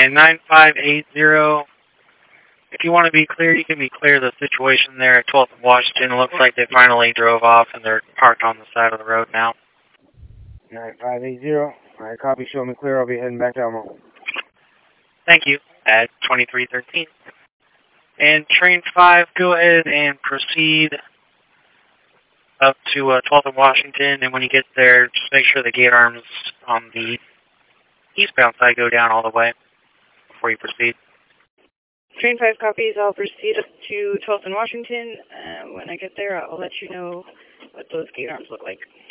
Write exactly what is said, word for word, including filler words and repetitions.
And nine five eight zero, if you want to be clear, you can be clear of the situation there at twelfth and Washington. It looks like they finally drove off and they're parked on the side of the road now. nine five eight zero. Alright, copy, show me clear. I'll be heading back to Elmo. Thank you. At twenty-three thirteen. And train five, go ahead and proceed up to uh, twelfth and Washington. And when you get there, just make sure the gate arms on the eastbound side go down all the way before you proceed. Train five copies. I'll proceed up to twelfth and Washington. Uh, when I get there, I'll let you know what those gate arms look like.